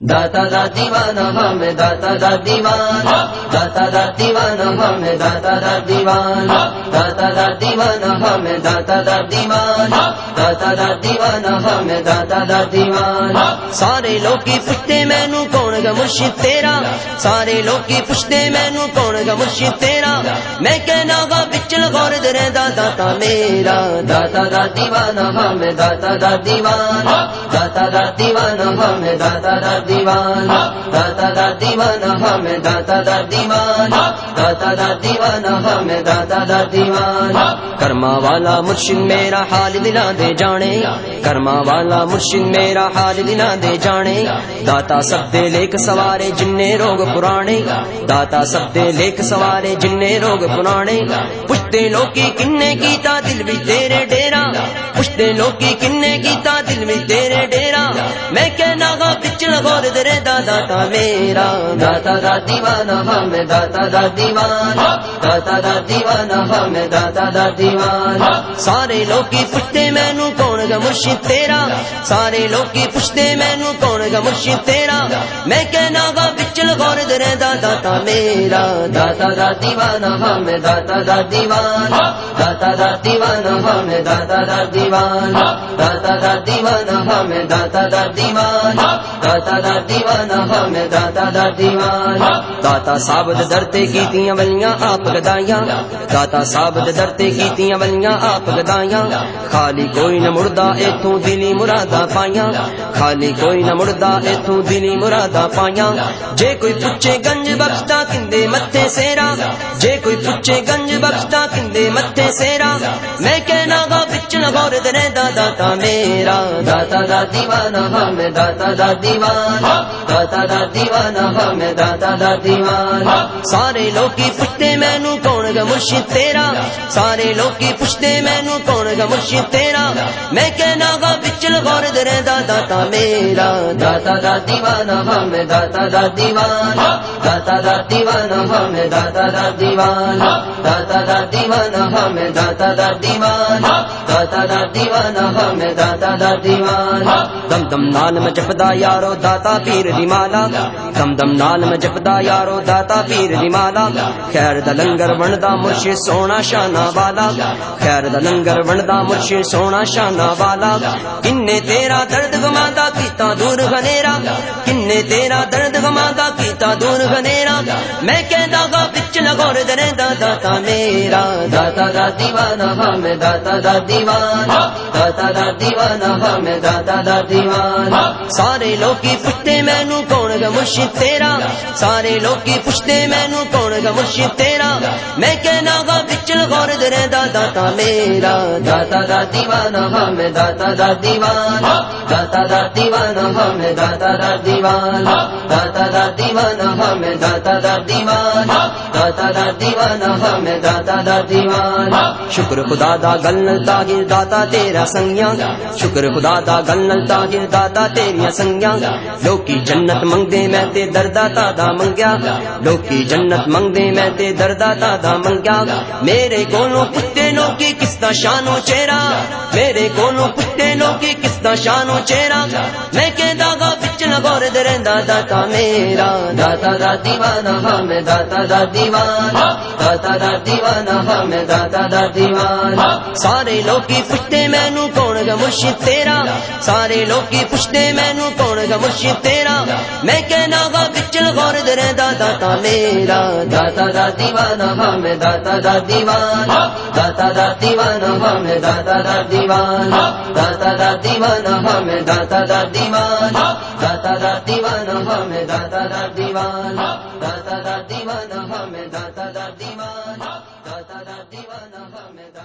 داتا دا دیوانہ ہمیں داتا دا دیوانہ، داتا دا دیوانہ ہمیں داتا دا دیوانہ، داتا دا دیوانہ ہمیں داتا دا دیوانہ، داتا دا دیوانہ ہمیں داتا دا دیوانہ۔ سارے لوکی پوچھتے مینوں کون گا مرشد تیرا، سارے لوکی پوچھتے مینوں کون گا مرشد تیرا، میں کہنا گا بچل غور درے داتا میرا، داتا دا دیوانہ ہمیں داتا دا دیوانہ، داتا دا دیوانہ ہمیں داتا دا دیوانہ، داتا دا دیوانہ ہمیں داتا دا دیوانہ، داتا دا دیوانہ ہمیں داتا دا دیوانہ۔ کرما والا مرشد میرا حال دلا دے جانے، کرما والا مرشد میرا حال دلا دے جانے، داتا سب دے لیک سوارے جننے روگ پرانے، داتا سب دے لیک سوارے جننے روگ پرانے، پوچھتے لوکی کنے کیتا دل بھی تیرے ڈیرا، پوچھتے لوکی کنے کیتا دل بھی تیرے ڈیرا، میں کہنا گا پچھل غور درے داتا میرا، داتا دا دیوانہ ہمیں داتا دا دیوانہ، داتا دا دیوانہ ہمیں داتا دا دیوانہ۔ سارے لوکی پوچھتے مینوں کون گا مرشد تیرا، سارے لوکی پوچھتے مینوں کون گا مرشد تیرا، میں کہنا گا پچھل غور درے داتا میرا، داتا دا دیوانہ ہمیں داتا دا دیوانہ، داتا دا دیوانہ ہمیں داتا دا دیوانہ، داتا دا دیوانہ ہمیں داتا دا دیوانہ، داتا دا دیوانہ ہمیں داتا دا دیوانہ۔ داتا ثابت درتے کیتیاں ولیاں آپ گدائیاں، داتا ثابت درتے کیتیاں ولیاں آپ گدائیاں، خالی کوئی نہ مردہ ایتھوں دلی مراداں پائیاں، خالی کوئی نہ مردہ ایتھوں دلی مراداں پائیاں، جے کوئی پوچھے گنج بخشتا کندے متھے سیرا، جے کوئی پوچھے گنج بخشتا کندے متھے سیرا، میں کہنا گا بچل غور درے داتا میرا، داتا دا دیوانہ ہمیں داتا دا دیوانہ، داتا دا دیوانہ ہمیں داتا دا دیوانہ۔ سارے لوکی پوچھتے مینوں کون گا مرشد تیرا، سارے لوکی پوچھتے مینوں کون گا مرشد تیرا، میں کہنا گا بچل غور درے داتا میرا، داتا دا دیوانہ ہمیں داتا دا دیوانہ، داتا دا دیوانہ ہمیں داتا دا دیوانہ، داتا دا دیوانہ ہمیں داتا دا دیوانہ، داتا دا دیوانہ ہمیں داتا دا دیوانہ۔ دم دم نال میں جپدا یارو داتا پیر دی مالا، دم دم نال میں جپدا یارو داتا پیر دی مالا، خیر دا لنگر ونڈدا مرشد سونا شانہ والا، خیر دا لنگر ونڈدا مرشد سونا شانہ والا، کنے تیرا درد گماندا کیتا دور گھنیرا، کنے تیرا درد گماندا کیتا دور گھنیرا، میں کہندا گا وچ لگور درے داتا میرا، داتا دا دیوانہ ہمیں داتا دا دیوانہ، داتا دا دیوانہ ہمیں داتا دا دیوانہ۔ سارے لوکی پوچھتے مینوں کون گا مرشد تیرا، سارے لوکی پوچھتے مینوں کون گا مرشد تیرا، میں کہنا گا وچل غور درے داتا میرا، داتا دا دیوانہ ہمیں داتا دا دیوانہ، داتا دا دیوانہ ہمیں داتا دا دیوانہ، داتا دا دیوانہ ہمیں داتا دا دیوانہ، داتا دا دیوانہ ہمیں داتا دا دیوانہ۔ شکر خدا دا گل تاہر داتا تیرا سنگیاں، شکر خدا دا گل تاہر داتا تیریاں سنگیاں، لوکی جنت منگ دے میں تے درداتا دا منگیا، لوکی جنت منگ دے میں تے درداتا دا منگیا، میرے کولوں پوچھتے لوکی کس دا شانو چہرہ، میرے کولوں پوچھتے لوکی کس دا شانو چہرہ، میں کہندا گا وچ لگور درے داتا میرا، داتا دا دیوانہ ہمیں داتا دا دیوانہ، داتا دا دیوانہ ہمیں داتا دا دیوانہ۔ سارے لوکی پوچھتے مینوں کون گا مرشد تیرا، سارے لوکی پوچھتے مینوں کون گا مرشد تیرا، میں کہنا گا وچل غور درے داتا میرا، داتا دا دیوانہ ہمیں داتا دا دیوانہ، داتا دا دیوانہ ہمیں داتا دا دیوانہ، داتا دا دیوانہ ہمیں داتا دا دیوانہ، داتا دا دیوانہ ہمیں داتا دا دیوانہ، داتا دا دیوانہ ہمیں داتا دا دیوانہ، داتا دا دیوانہ ہمیں